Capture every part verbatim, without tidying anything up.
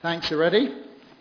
Thanks, you ready?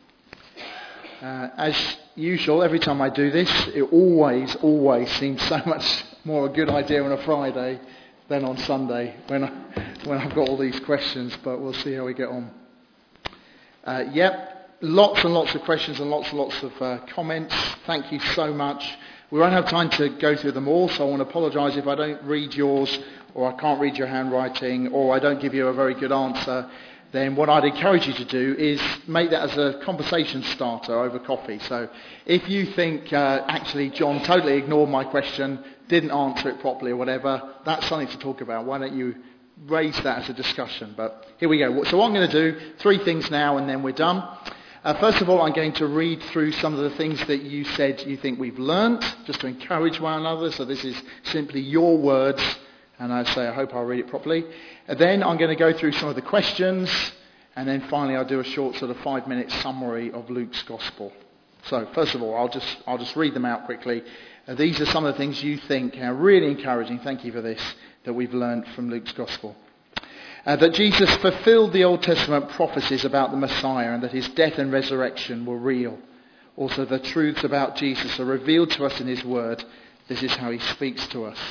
Uh, as usual, every time I do this, it always, always seems so much more a good idea on a Friday than on Sunday when, I, when I've got all these questions, but we'll see how we get on. Uh, yep, lots and lots of questions and lots and lots of uh, comments. Thank you so much. We won't have time to go through them all, so I want to apologise if I don't read yours, or I can't read your handwriting, or I don't give you a very good answer. Then what I'd encourage you to do is make that as a conversation starter over coffee. So if you think, uh, actually, John totally ignored my question, didn't answer it properly or whatever, that's something to talk about. Why don't you raise that as a discussion? But here we go. So what I'm going to do, three things now and then we're done. Uh, first of all, I'm going to read through some of the things that you said you think we've learnt, just to encourage one another. So this is simply your words. And I say, I hope I'll read it properly. And then I'm going to go through some of the questions. And then finally, I'll do a short sort of five-minute summary of Luke's Gospel. So first of all, I'll just I'll just read them out quickly. Uh, these are some of the things you think are really encouraging. Thank you for this, that we've learned from Luke's Gospel. Uh, that Jesus fulfilled the Old Testament prophecies about the Messiah and that his death and resurrection were real. Also, the truths about Jesus are revealed to us in his word. This is how he speaks to us.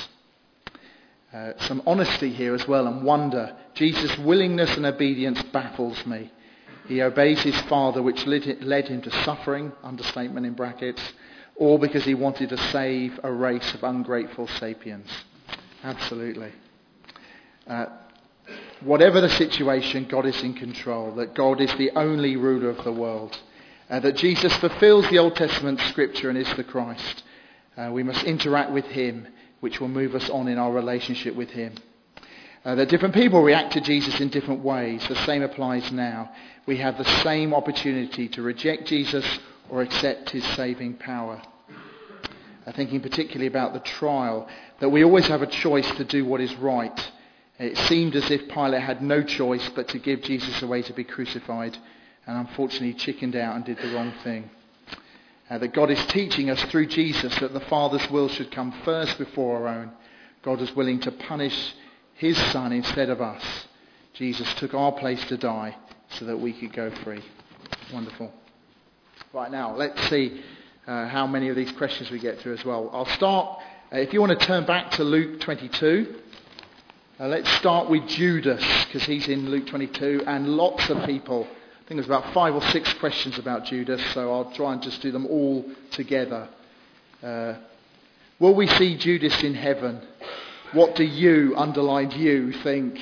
Uh, some honesty here as well and wonder. Jesus' willingness and obedience baffles me. He obeys his Father, which led, led him to suffering, understatement in brackets, or because he wanted to save a race of ungrateful sapiens. Absolutely. Uh, whatever the situation, God is in control, that God is the only ruler of the world, uh, that Jesus fulfills the Old Testament scripture and is the Christ. Uh, we must interact with him, which will move us on in our relationship with him. Uh, that different people react to Jesus in different ways. The same applies now. We have the same opportunity to reject Jesus or accept his saving power. Uh, thinking particularly about the trial, that we always have a choice to do what is right. It seemed as if Pilate had no choice but to give Jesus away to be crucified, and unfortunately chickened out and did the wrong thing. Uh, that God is teaching us through Jesus that the Father's will should come first before our own. God was willing to punish his Son instead of us. Jesus took our place to die so that we could go free. Wonderful. Right, now, let's see uh, how many of these questions we get through as well. I'll start, uh, if you want to turn back to Luke twenty-two, uh, let's start with Judas, because he's in Luke twenty-two, and lots of people... I think there's about five or six questions about Judas, so I'll try and just do them all together. Uh, will we see Judas in heaven? What do you, underlined you, think?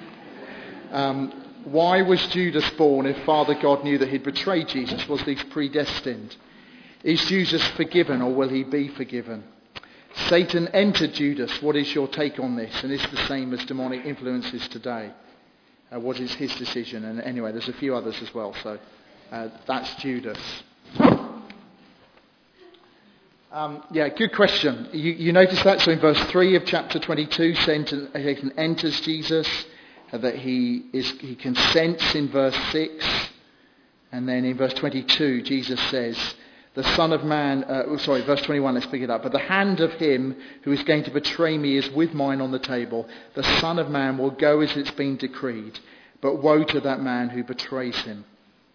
Um, why was Judas born if Father God knew that he'd betrayed Jesus? Was he predestined? Is Jesus forgiven or will he be forgiven? Satan entered Judas. What is your take on this? And it's the same as demonic influences today. Uh, what is his decision? And anyway, there's a few others as well. So uh, that's Judas. Um, yeah, good question. You, you notice that? So in verse three of chapter twenty-two, Satan enters Jesus. Uh, that he is he consents in verse six. And then in verse twenty-two, Jesus says, the Son of Man, uh, oh, sorry, verse twenty-one, let's pick it up. But the hand of him who is going to betray me is with mine on the table. The Son of Man will go as it's been decreed. But woe to that man who betrays him.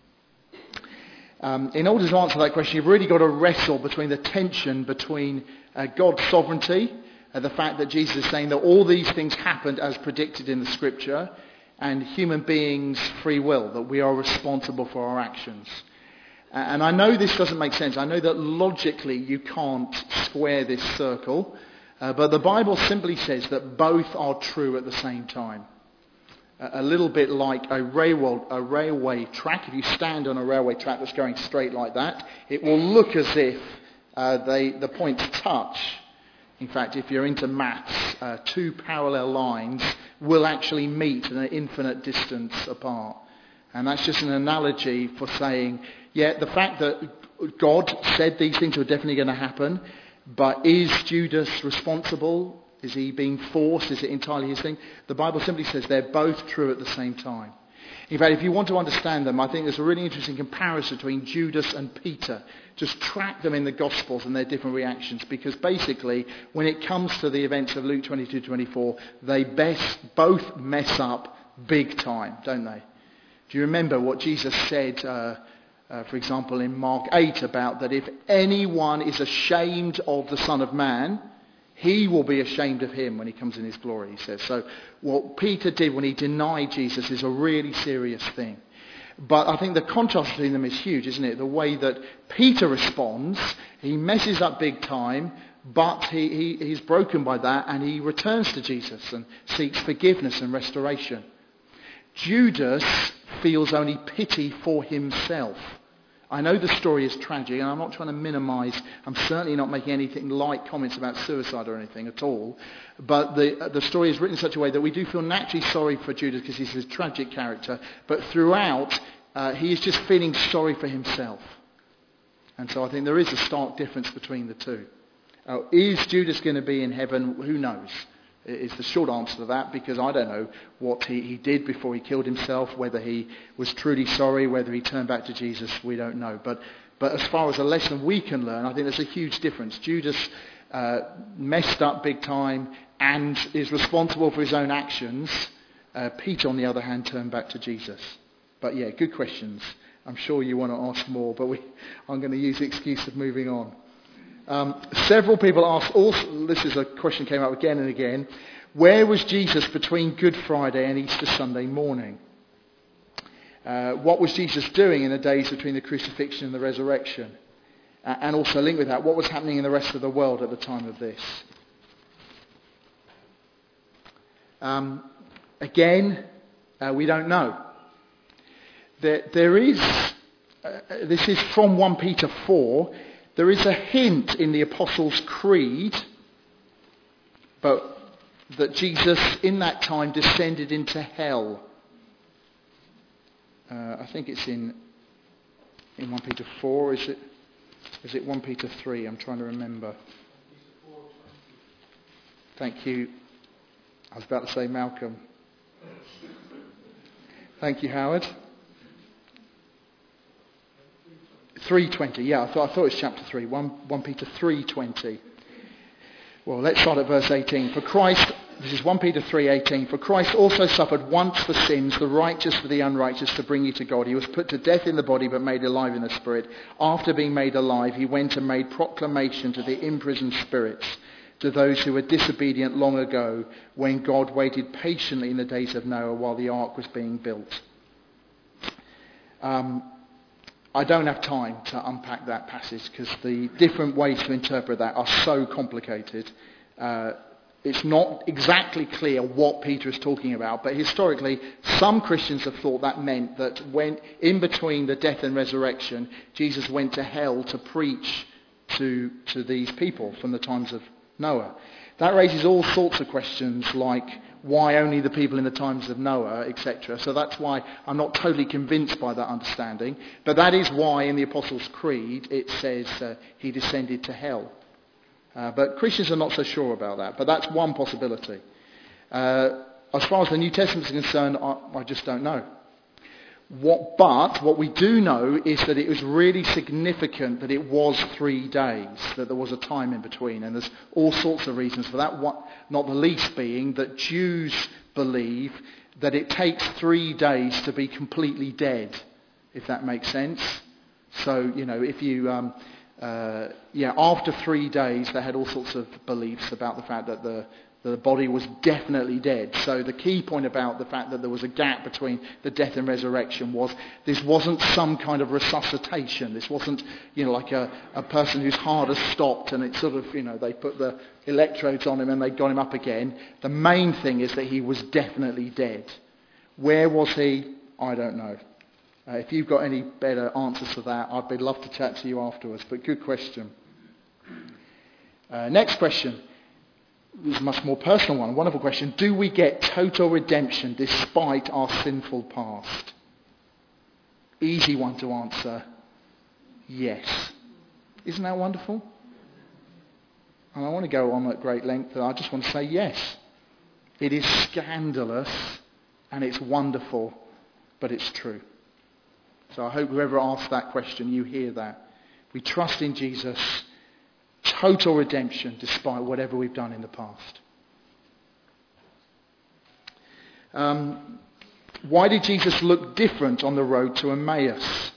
Um, in order to answer that question, you've really got to wrestle between the tension between uh, God's sovereignty, uh, the fact that Jesus is saying that all these things happened as predicted in the scripture, and human beings' free will, that we are responsible for our actions. And I know this doesn't make sense. I know that logically you can't square this circle. Uh, but the Bible simply says that both are true at the same time. Uh, a little bit like a railway, a railway track. If you stand on a railway track that's going straight like that, it will look as if uh, they, the points touch. In fact, if you're into maths, uh, two parallel lines will actually meet at an infinite distance apart. And that's just an analogy for saying, yeah, the fact that God said these things were definitely going to happen, but is Judas responsible? Is he being forced? Is it entirely his thing? The Bible simply says they're both true at the same time. In fact, if you want to understand them, I think there's a really interesting comparison between Judas and Peter. Just track them in the Gospels and their different reactions, because basically, when it comes to the events of Luke twenty-two twenty-four, they best both mess up big time, don't they? Do you remember what Jesus said, uh, uh, for example, in Mark eight about that if anyone is ashamed of the Son of Man, he will be ashamed of him when he comes in his glory, he says. So what Peter did when he denied Jesus is a really serious thing. But I think the contrast between them is huge, isn't it? The way that Peter responds, he messes up big time, but he, he, he's broken by that and he returns to Jesus and seeks forgiveness and restoration. Judas feels only pity for himself. I know the story is tragic, and I'm not trying to minimise, I'm certainly not making anything like comments about suicide or anything at all, but the the story is written in such a way that we do feel naturally sorry for Judas because he's a tragic character, but throughout uh, he is just feeling sorry for himself. And so I think there is a stark difference between the two. Uh, is Judas going to be in heaven? Who knows? Is the short answer to that, because I don't know what he, he did before he killed himself, whether he was truly sorry, whether he turned back to Jesus, we don't know. But but as far as a lesson we can learn, I think there's a huge difference. Judas uh, messed up big time and is responsible for his own actions. Uh, Peter, on the other hand, turned back to Jesus. But yeah, good questions. I'm sure you want to ask more, but we, I'm going to use the excuse of moving on. Um, several people asked, also, this is a question that came up again and again, where was Jesus between Good Friday and Easter Sunday morning? Uh, what was Jesus doing in the days between the crucifixion and the resurrection? Uh, and also linked with that, what was happening in the rest of the world at the time of this? Um, again, uh, we don't know. There, there is, uh, this is from First Peter four. There is a hint in the Apostles' Creed, but that Jesus in that time descended into hell. Uh, I think it's in in First Peter four. Is it? Is it First Peter three? I'm trying to remember. Thank you. I was about to say Malcolm. Thank you, Howard. three twenty, yeah, I thought, I thought it was chapter three, First Peter three twenty. Well, let's start at verse eighteen. For Christ, this is First Peter three eighteen, for Christ also suffered once for sins, the righteous for the unrighteous, to bring you to God. He was put to death in the body, but made alive in the spirit. After being made alive, he went and made proclamation to the imprisoned spirits, to those who were disobedient long ago, when God waited patiently in the days of Noah while the ark was being built. Um... I don't have time to unpack that passage because the different ways to interpret that are so complicated. Uh, it's not exactly clear what Peter is talking about, but historically some Christians have thought that meant that when in between the death and resurrection, Jesus went to hell to preach to, to these people from the times of Noah. That raises all sorts of questions like why only the people in the times of Noah, et cetera. So that's why I'm not totally convinced by that understanding. But that is why in the Apostles' Creed it says uh, he descended to hell. Uh, but Christians are not so sure about that. But that's one possibility. Uh, as far as the New Testament is concerned, I, I just don't know. What, but what we do know is that it was really significant that it was three days, that there was a time in between. And there's all sorts of reasons for that, one, not the least being that Jews believe that it takes three days to be completely dead, if that makes sense. So, you know, if you, um, uh, yeah, after three days they had all sorts of beliefs about the fact that the the body was definitely dead. So the key point about the fact that there was a gap between the death and resurrection was this wasn't some kind of resuscitation. This wasn't, you know, like a, a person whose heart has stopped and it's sort of, you know, they put the electrodes on him and they got him up again. The main thing is that he was definitely dead. Where was he? I don't know. Uh, if you've got any better answers to that, I'd be love to chat to you afterwards. But good question. Uh, next question. This is a much more personal one. Wonderful question. Do we get total redemption despite our sinful past? Easy one to answer. Yes. Isn't that wonderful? And I want to go on at great length, but I just want to say yes. It is scandalous and it's wonderful, but it's true. So I hope whoever asks that question, you hear that. We trust in Jesus. Total redemption despite whatever we've done in the past. Um, Why did Jesus look different on the road to Emmaus?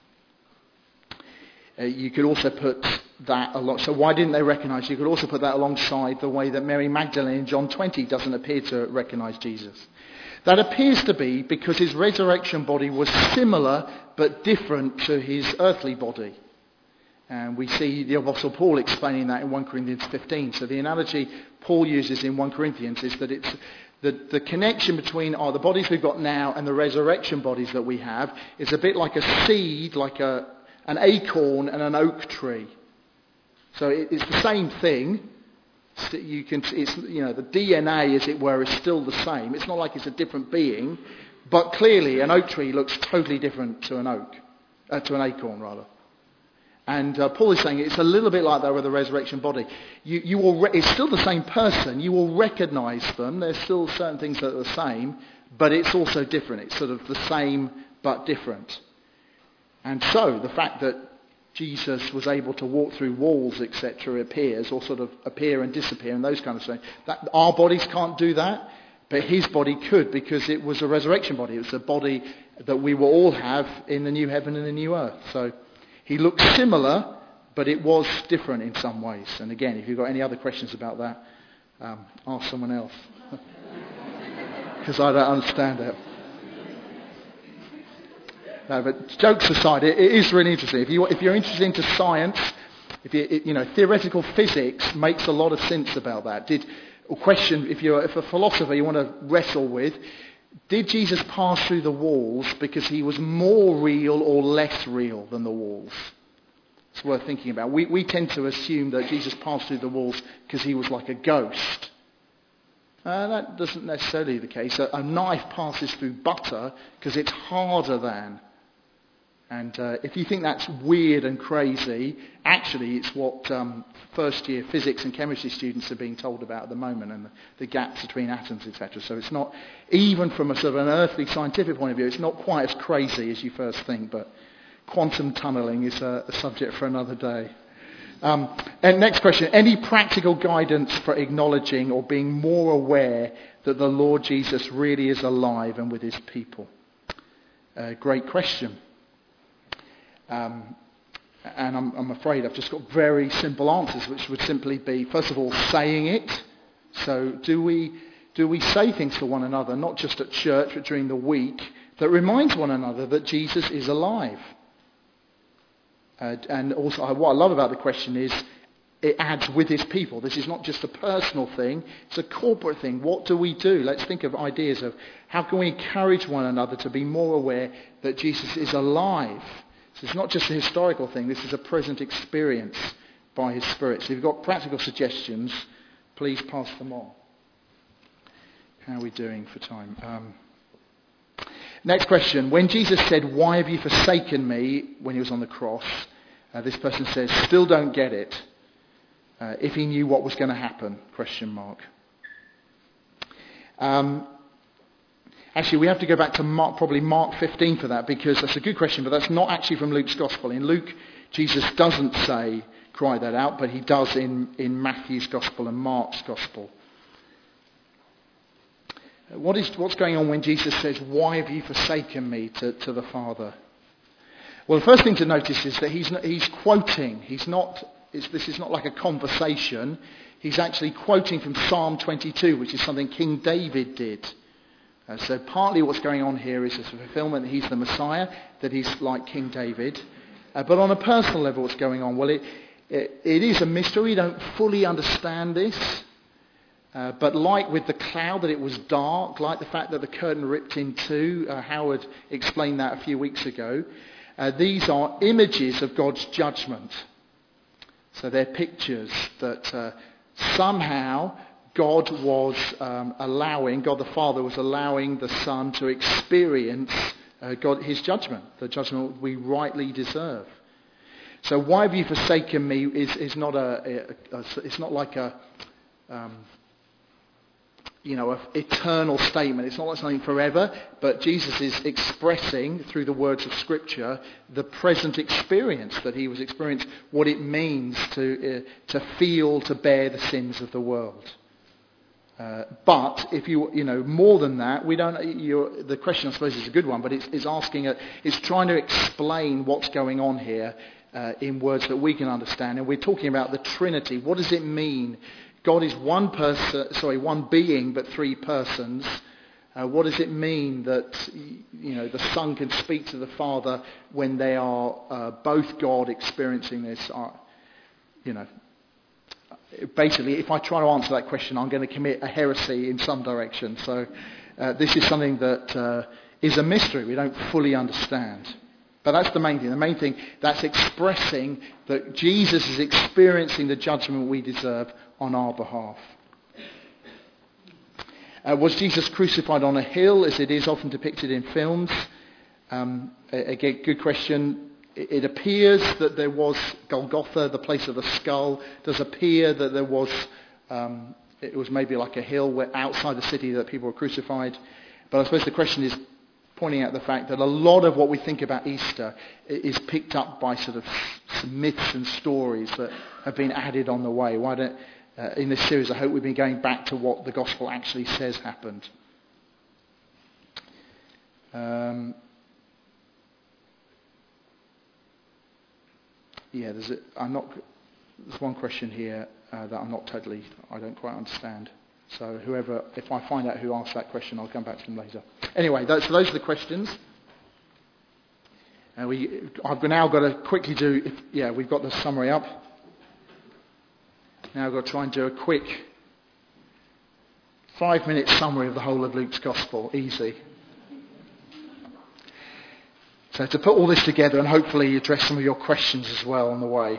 Uh, you could also put that along. So why didn't they recognise? You could also put that alongside the way that Mary Magdalene in John twenty doesn't appear to recognise Jesus. That appears to be because his resurrection body was similar but different to his earthly body. And we see the Apostle Paul explaining that in First Corinthians fifteen. So the analogy Paul uses in First Corinthians is that it's the, the connection between oh, the bodies we've got now and the resurrection bodies that we have is a bit like a seed, like a, an acorn and an oak tree. So it, it's the same thing. You can, it's, you know, the D N A, as it were, is still the same. It's not like it's a different being, but clearly an oak tree looks totally different to an oak, uh, to an acorn rather. And uh, Paul is saying it's a little bit like that with the resurrection body. You, you will re- it's still the same person. You will recognise them. There's still certain things that are the same, but it's also different. It's sort of the same but different. And so the fact that Jesus was able to walk through walls, et cetera, appears, or sort of appear and disappear and those kind of things. That, our bodies can't do that, but his body could because it was a resurrection body. It was a body that we will all have in the new heaven and the new earth. So he looked similar, but it was different in some ways. And again, if you've got any other questions about that, um, ask someone else. Because I don't understand it. No, but jokes aside, it, it is really interesting. If, you, if you're interested into science, if you, it, you know, theoretical physics makes a lot of sense about that. Did a question, if you're if a philosopher you want to wrestle with, did Jesus pass through the walls because he was more real or less real than the walls? It's worth thinking about. We we tend to assume that Jesus passed through the walls because he was like a ghost. Uh, that doesn't necessarily be the case. A, a knife passes through butter because it's harder than. And uh, if you think that's weird and crazy, actually it's what um, first year physics and chemistry students are being told about at the moment, and the, the gaps between atoms, et cetera. So it's not, even from a sort of an earthly scientific point of view, it's not quite as crazy as you first think, but quantum tunnelling is a, a subject for another day. Um, and next question, any practical guidance for acknowledging or being more aware that the Lord Jesus really is alive and with his people? Uh, great question. Um, and I'm, I'm afraid I've just got very simple answers, which would simply be, first of all, saying it. So do we do we say things to one another, not just at church, but during the week, that reminds one another that Jesus is alive? Uh, and also, what I love about the question is, it adds with his people. This is not just a personal thing, it's a corporate thing. What do we do? Let's think of ideas of how can we encourage one another to be more aware that Jesus is alive. So it's not just a historical thing, this is a present experience by his Spirit. So if you've got practical suggestions, please pass them on. How are we doing for time? Um, next question. When Jesus said, "Why have you forsaken me?" when he was on the cross, uh, this person says, "Still don't get it." Uh, if he knew what was going to happen, question mark. Um, Actually, we have to go back to Mark, probably Mark fifteen for that, because that's a good question, but that's not actually from Luke's Gospel. In Luke, Jesus doesn't say, cry that out, but he does in, in Matthew's Gospel and Mark's Gospel. What is, what's going on when Jesus says, "Why have you forsaken me?" to, to the Father? Well, the first thing to notice is that he's, not, he's quoting. He's not, it's, this is not like a conversation. He's actually quoting from Psalm twenty-two, which is something King David did. Uh, so partly what's going on here is a fulfillment that he's the Messiah, that he's like King David. Uh, but on a personal level, what's going on? Well, it, it, it is a mystery. We don't fully understand this. Uh, but like with the cloud, that it was dark, like the fact that the curtain ripped in two, uh, Howard explained that a few weeks ago. Uh, these are images of God's judgment. So they're pictures that uh, somehow God was um, allowing, God the Father was allowing the Son to experience uh, God, his judgment, the judgment we rightly deserve. So "why have you forsaken me" is, is not a, a, a it's not like a um, you know, an eternal statement. It's not like something forever, but Jesus is expressing through the words of Scripture the present experience that he was experiencing, what it means to uh, to feel, to bear the sins of the world. Uh, but if you, you know, more than that, we don't. You're, the question, I suppose, is a good one, but it's, it's asking, a, it's trying to explain what's going on here uh, in words that we can understand. And we're talking about the Trinity. What does it mean? God is one person, sorry, one being, but three persons. Uh, what does it mean that, you know, the Son can speak to the Father when they are uh, both God experiencing this? Uh, you know. Basically, if I try to answer that question, I'm going to commit a heresy in some direction. So uh, this is something that uh, is a mystery we don't fully understand. But that's the main thing. The main thing, that's expressing that Jesus is experiencing the judgment we deserve on our behalf. Uh, was Jesus crucified on a hill, as it is often depicted in films? Um, again, good question. It appears that there was Golgotha, the place of the skull. It does appear that there was, um, it was maybe like a hill where outside the city that people were crucified. But I suppose the question is pointing out the fact that a lot of what we think about Easter is picked up by sort of some myths and stories that have been added on the way. Why don't, uh, in this series, I hope we've been going back to what the gospel actually says happened. Um... Yeah, there's a, I'm not. There's one question here uh, that I'm not totally. I don't quite understand. So whoever, if I find out who asked that question, I'll come back to them later. Anyway, those, so those are the questions. And we, I've now got to quickly do. If, yeah, we've got the summary up. Now I've got to try and do a quick five-minute summary of the whole of Luke's Gospel. Easy. So to put all this together and hopefully address some of your questions as well on the way.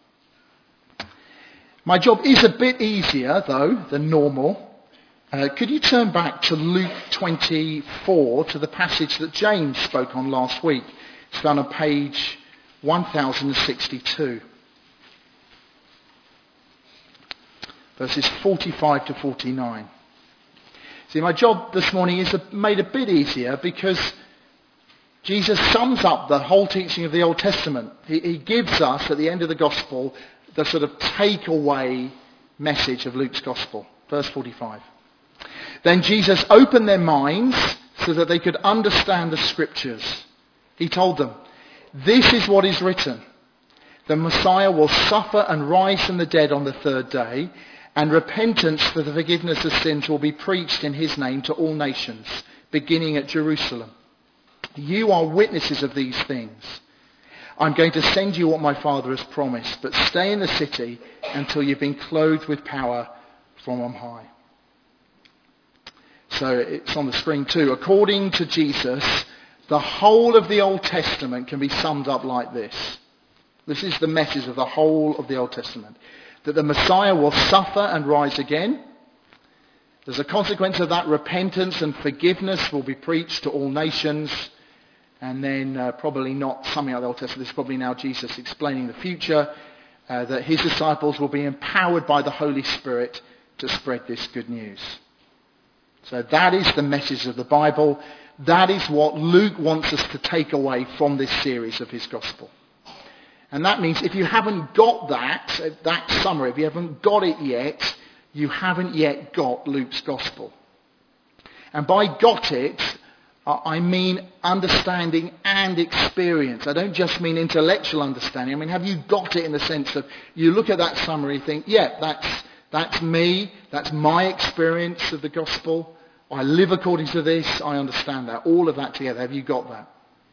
My job is a bit easier, though, than normal. Uh, could you turn back to Luke twenty-four, to the passage that James spoke on last week? It's found on page one thousand sixty-two. Verses forty-five to forty-nine. See, my job this morning is made a bit easier because Jesus sums up the whole teaching of the Old Testament. He, he gives us, at the end of the Gospel, the sort of takeaway message of Luke's Gospel. Verse forty-five. Then Jesus opened their minds so that they could understand the Scriptures. He told them, "This is what is written. The Messiah will suffer and rise from the dead on the third day, and repentance for the forgiveness of sins will be preached in his name to all nations, beginning at Jerusalem. You are witnesses of these things. I'm going to send you what my Father has promised, but stay in the city until you've been clothed with power from on high." So it's on the screen too. According to Jesus, the whole of the Old Testament can be summed up like this. This is the message of the whole of the Old Testament. That the Messiah will suffer and rise again. As a consequence of that, repentance and forgiveness will be preached to all nations. And then uh, probably not summing up the Old Testament, this is probably now Jesus explaining the future, uh, that his disciples will be empowered by the Holy Spirit to spread this good news. So that is the message of the Bible. That is what Luke wants us to take away from this series of his Gospel. And that means if you haven't got that, that summary, if you haven't got it yet, you haven't yet got Luke's Gospel. And by got it, I mean understanding and experience. I don't just mean intellectual understanding. I mean, have you got it in the sense of you look at that summary and think, yeah, that's, that's me. That's my experience of the gospel. I live according to this. I understand that. All of that together. Have you got that?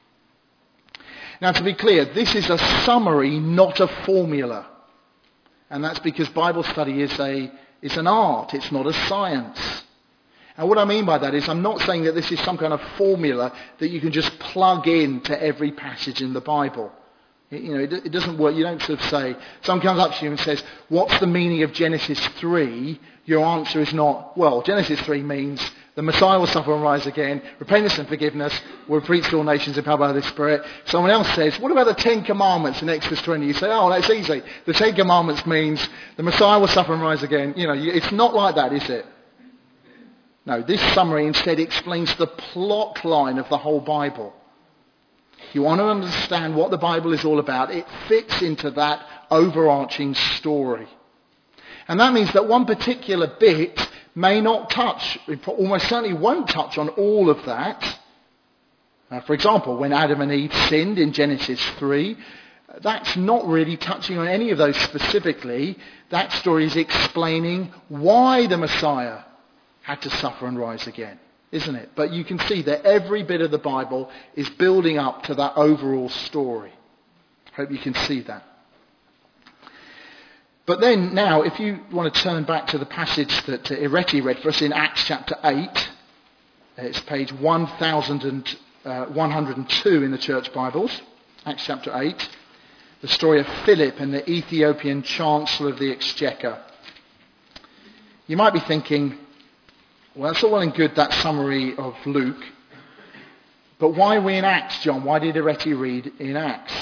Now, to be clear, this is a summary, not a formula. And that's because Bible study is a, is an art. It's not a science. And what I mean by that is I'm not saying that this is some kind of formula that you can just plug in to every passage in the Bible. You know, it, it doesn't work. You don't sort of say, someone comes up to you and says, what's the meaning of Genesis three? Your answer is not, well, Genesis three means the Messiah will suffer and rise again, repentance and forgiveness will be preached to all nations empowered by the Spirit. Someone else says, what about the Ten Commandments in Exodus twenty? You say, oh, that's easy. The Ten Commandments means the Messiah will suffer and rise again. You know, it's not like that, is it? No, this summary instead explains the plot line of the whole Bible. If you want to understand what the Bible is all about, it fits into that overarching story. And that means that one particular bit may not touch, it almost certainly won't touch on all of that. Uh, for example, when Adam and Eve sinned in Genesis three, that's not really touching on any of those specifically. That story is explaining why the Messiah had to suffer and rise again, isn't it? But you can see that every bit of the Bible is building up to that overall story. Hope you can see that. But then now, if you want to turn back to the passage that uh, Ireti read for us in Acts chapter eight, it's page one thousand one hundred two in the church Bibles, Acts chapter eight, the story of Philip and the Ethiopian Chancellor of the Exchequer. You might be thinking, well, that's all well and good, that summary of Luke, but why are we in Acts, John? Why did Ireti read in Acts?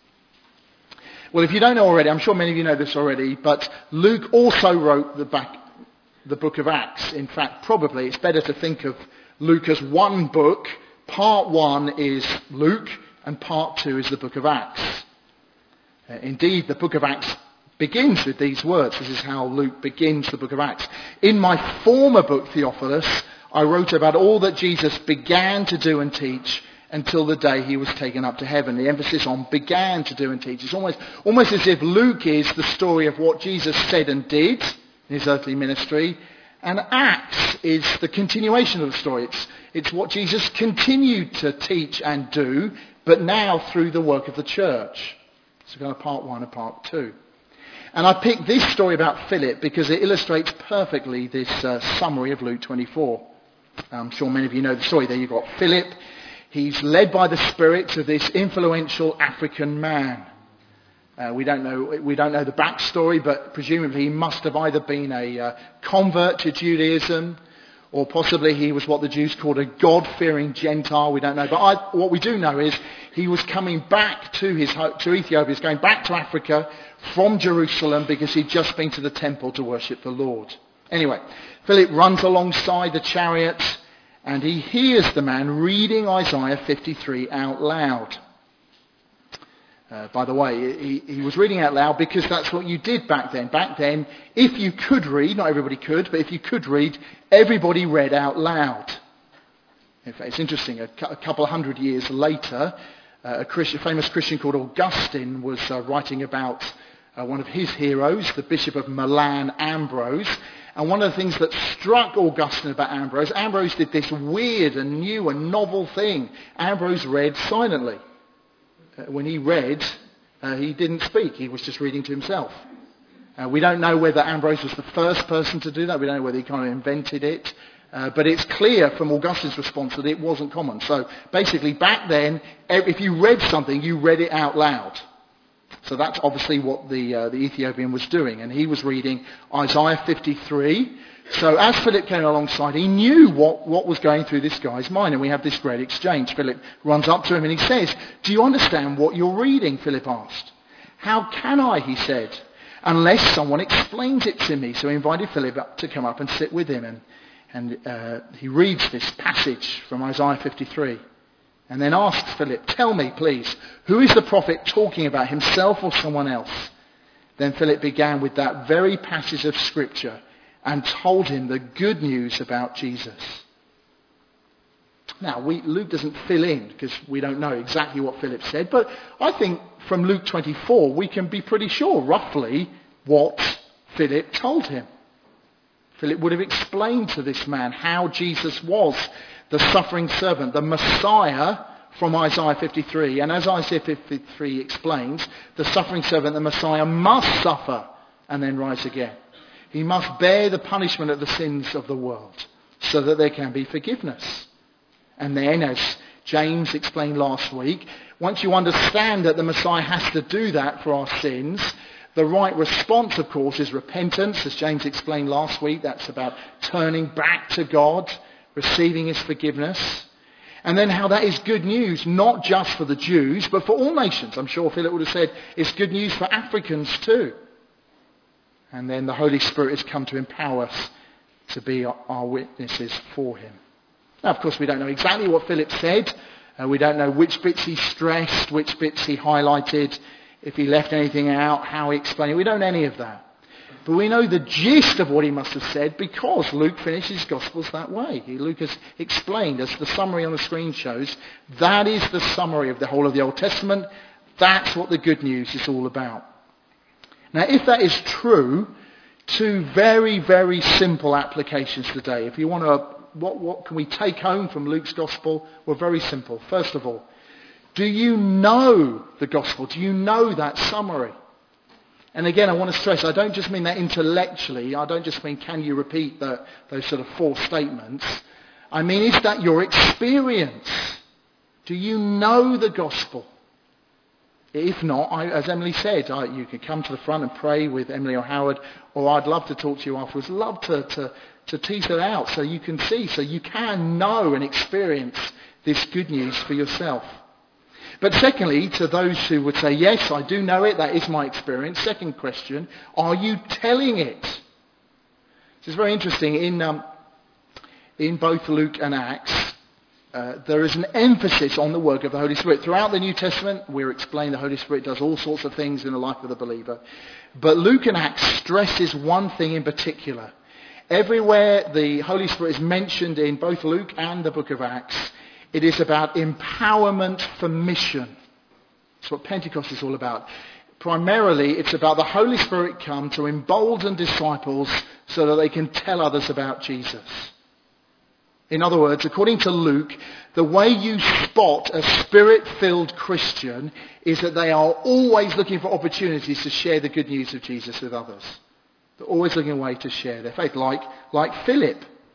Well, if you don't know already, I'm sure many of you know this already, but Luke also wrote the, back, the book of Acts. In fact, probably it's better to think of Luke as one book. Part one is Luke, and part two is the book of Acts. Uh, indeed, the book of Acts begins with these words. This is how Luke begins the book of Acts. In my former book, Theophilus, I wrote about all that Jesus began to do and teach until the day he was taken up to heaven. The emphasis on began to do and teach. It's almost, almost as if Luke is the story of what Jesus said and did in his earthly ministry, and Acts is the continuation of the story. It's, it's what Jesus continued to teach and do, but now through the work of the church. So kind of part one and part two. And I picked this story about Philip because it illustrates perfectly this uh, summary of Luke twenty-four. I'm sure many of you know the story. There you've got Philip. He's led by the Spirit to this influential African man. Uh, we don't know we don't know the backstory, but presumably he must have either been a uh, convert to Judaism, or possibly he was what the Jews called a God-fearing Gentile. We don't know. But I, what we do know is he was coming back to his to Ethiopia. He's going back to Africa from Jerusalem because he'd just been to the temple to worship the Lord. Anyway, Philip runs alongside the chariot, and he hears the man reading Isaiah fifty-three out loud. Uh, by the way, he, he was reading out loud because that's what you did back then. Back then, if you could read, not everybody could, but if you could read, everybody read out loud. In fact, it's interesting, a, a couple of hundred years later, uh, a, Christian, a famous Christian called Augustine was uh, writing about uh, one of his heroes, the Bishop of Milan, Ambrose. And one of the things that struck Augustine about Ambrose, Ambrose did this weird and new and novel thing. Ambrose read silently. Uh, when he read, uh, he didn't speak. He was just reading to himself. Uh, we don't know whether Ambrose was the first person to do that. We don't know whether he kind of invented it. Uh, but it's clear from Augustine's response that it wasn't common. So basically back then, if you read something, you read it out loud. So that's obviously what the uh, the Ethiopian was doing. And he was reading Isaiah fifty-three. So as Philip came alongside, he knew what, what was going through this guy's mind. And we have this great exchange. Philip runs up to him and he says, "Do you understand what you're reading?" Philip asked. "How can I?" he said, "unless someone explains it to me." So he invited Philip up to come up and sit with him. And, and uh, he reads this passage from Isaiah fifty-three. And then asks Philip, "Tell me, please, who is the prophet talking about, himself or someone else?" Then Philip began with that very passage of Scripture and told him the good news about Jesus. Now, we, Luke doesn't fill in because we don't know exactly what Philip said, but I think from Luke twenty-four we can be pretty sure roughly what Philip told him. Philip would have explained to this man how Jesus was the suffering servant, the Messiah from Isaiah fifty-three. And as Isaiah fifty-three explains, the suffering servant, the Messiah, must suffer and then rise again. He must bear the punishment of the sins of the world so that there can be forgiveness. And then, as James explained last week, once you understand that the Messiah has to do that for our sins, the right response, of course, is repentance. As James explained last week, that's about turning back to God, receiving his forgiveness. And then how that is good news, not just for the Jews, but for all nations. I'm sure Philip would have said it's good news for Africans too. And then the Holy Spirit has come to empower us to be our witnesses for him. Now, of course, we don't know exactly what Philip said. Uh, we don't know which bits he stressed, which bits he highlighted, if he left anything out, how he explained it. We don't know any of that. But we know the gist of what he must have said because Luke finishes his Gospels that way. Luke has explained, as the summary on the screen shows, that is the summary of the whole of the Old Testament. That's what the good news is all about. Now, if that is true, two very, very simple applications today. If you want to, what, what can we take home from Luke's Gospel? Well, very simple. First of all, do you know the Gospel? Do you know that summary? And again, I want to stress, I don't just mean that intellectually. I don't just mean can you repeat the, those sort of four statements. I mean, is that your experience? Do you know the Gospel? If not, I, as Emily said, I, you can come to the front and pray with Emily or Howard, or I'd love to talk to you afterwards. Love to, to, to tease it out so you can see, so you can know and experience this good news for yourself. But secondly, to those who would say, yes, I do know it, that is my experience. Second question, are you telling it? This is very interesting. In, um, in both Luke and Acts, Uh, there is an emphasis on the work of the Holy Spirit. Throughout the New Testament, we're explained the Holy Spirit does all sorts of things in the life of the believer. But Luke and Acts stresses one thing in particular. Everywhere the Holy Spirit is mentioned in both Luke and the book of Acts, it is about empowerment for mission. That's what Pentecost is all about. Primarily, it's about the Holy Spirit come to embolden disciples so that they can tell others about Jesus. In other words, according to Luke, the way you spot a Spirit-filled Christian is that they are always looking for opportunities to share the good news of Jesus with others. They're always looking for a way to share their faith, like, like Philip.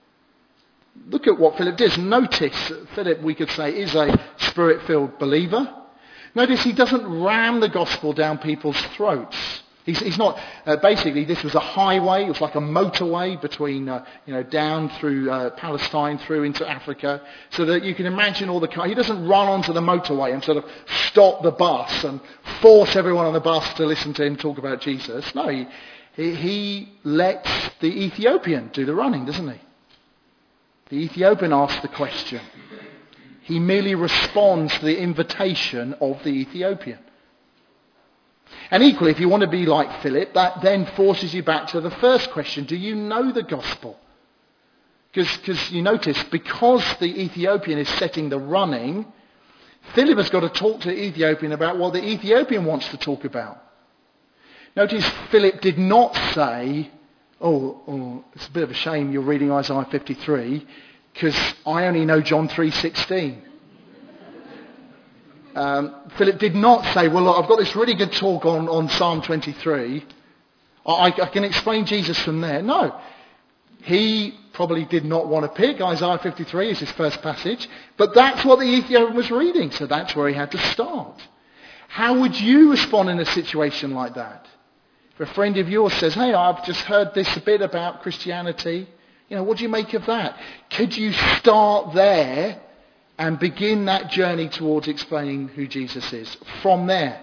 Look at what Philip does. Notice that Philip, we could say, is a Spirit-filled believer. Notice he doesn't ram the gospel down people's throats. He's, he's not, uh, basically this was a highway, it was like a motorway between, uh, you know, down through uh, Palestine, through into Africa, so that you can imagine all the cars. He doesn't run onto the motorway and sort of stop the bus and force everyone on the bus to listen to him talk about Jesus. No, he, he, he lets the Ethiopian do the running, doesn't he? The Ethiopian asks the question. He merely responds to the invitation of the Ethiopian. And equally, if you want to be like Philip, that then forces you back to the first question. Do you know the gospel? Because you notice, because the Ethiopian is setting the running, Philip has got to talk to the Ethiopian about what the Ethiopian wants to talk about. Notice Philip did not say, oh, oh it's a bit of a shame you're reading Isaiah fifty-three, because I only know John three sixteen. Um, Philip did not say, well, look, I've got this really good talk on, on Psalm twenty-three. I, I can explain Jesus from there. No. He probably did not want to pick Isaiah fifty-three as his first passage, but that's what the Ethiopian was reading, so that's where he had to start. How would you respond in a situation like that? If a friend of yours says, hey, I've just heard this a bit about Christianity, you know, what do you make of that? Could you start there and begin that journey towards explaining who Jesus is from there?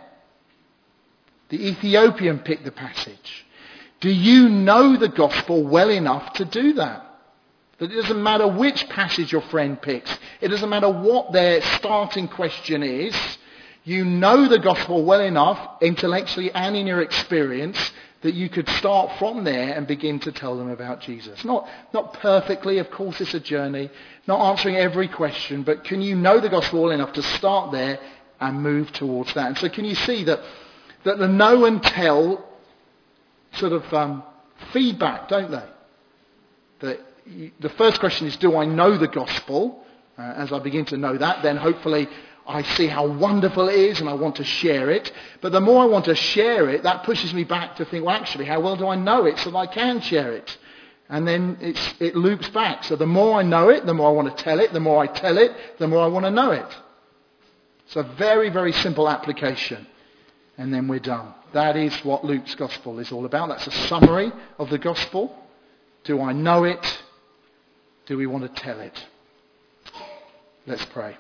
The Ethiopian picked the passage. Do you know the gospel well enough to do that? That it doesn't matter which passage your friend picks. It doesn't matter what their starting question is. You know the gospel well enough, intellectually and in your experience, that you could start from there and begin to tell them about Jesus. Not, not perfectly, of course it's a journey. Not answering every question, but can you know the gospel well enough to start there and move towards that? And so can you see that, that the know and tell sort of um, feedback, don't they? That you, the first question is, do I know the gospel? Uh, as I begin to know that, then hopefully I see how wonderful it is and I want to share it. But the more I want to share it, that pushes me back to think, well, actually, how well do I know it so that I can share it? And then it's, it loops back. So the more I know it, the more I want to tell it. The more I tell it, the more I want to know it. It's a very, very simple application. And then we're done. That is what Luke's gospel is all about. That's a summary of the gospel. Do I know it? Do we want to tell it? Let's pray.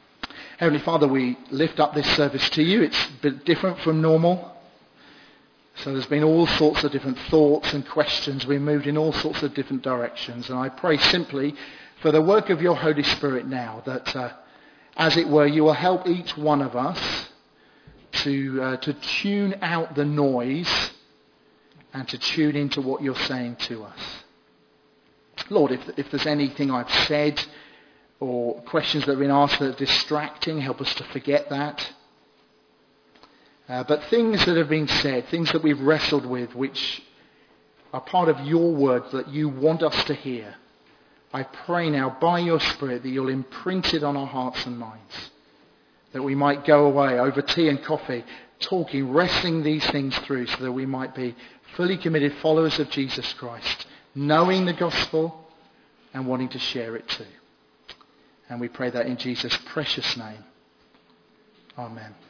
Heavenly Father, we lift up this service to you. It's a bit different from normal. So there's been all sorts of different thoughts and questions. We moved in all sorts of different directions. And I pray simply for the work of your Holy Spirit now, that, uh, as it were, you will help each one of us to uh, to tune out the noise and to tune into what you're saying to us. Lord, if, if there's anything I've said or questions that have been asked that are distracting, help us to forget that. Uh, but things that have been said, things that we've wrestled with, which are part of your word that you want us to hear, I pray now by your Spirit that you'll imprint it on our hearts and minds, that we might go away over tea and coffee, talking, wrestling these things through, so that we might be fully committed followers of Jesus Christ, knowing the gospel and wanting to share it too. And we pray that in Jesus' precious name. Amen.